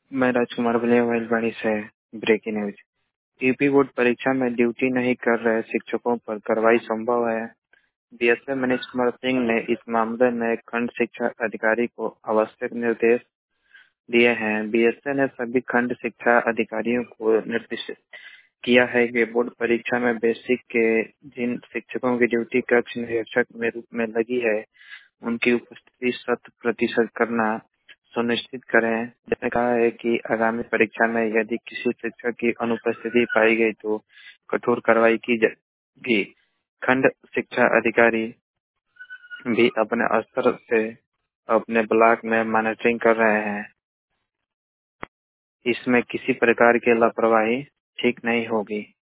मैं राजकुमार बलियावाइल से breaking news. UP board परीक्षा में ड्यूटी नहीं कर रहे शिक्षकों पर कार्रवाई संभव है। बीएसए मनीष कुमार सिंह ने इस मामले में खंड शिक्षा अधिकारी को आवश्यक निर्देश दिए हैं। बीएसए ने सभी खंड शिक्षा अधिकारियों को निर्देशित किया है कि बोर्ड परीक्षा में बेसिक के जिन शिक्षकों की ड्यूटी कक्ष निरीक्षक में रूप में लगी है उनकी उपस्थिति 100% करना सुनिश्चित करें। जिसने कहा है कि आगामी परीक्षा में यदि किसी शिक्षक की अनुपस्थिति पाई गई तो कठोर कार्रवाई की जाएगी। खंड शिक्षा अधिकारी भी अपने स्तर से अपने ब्लॉक में मॉनिटरिंग कर रहे हैं। इसमें किसी प्रकार की लापरवाही ठीक नहीं होगी।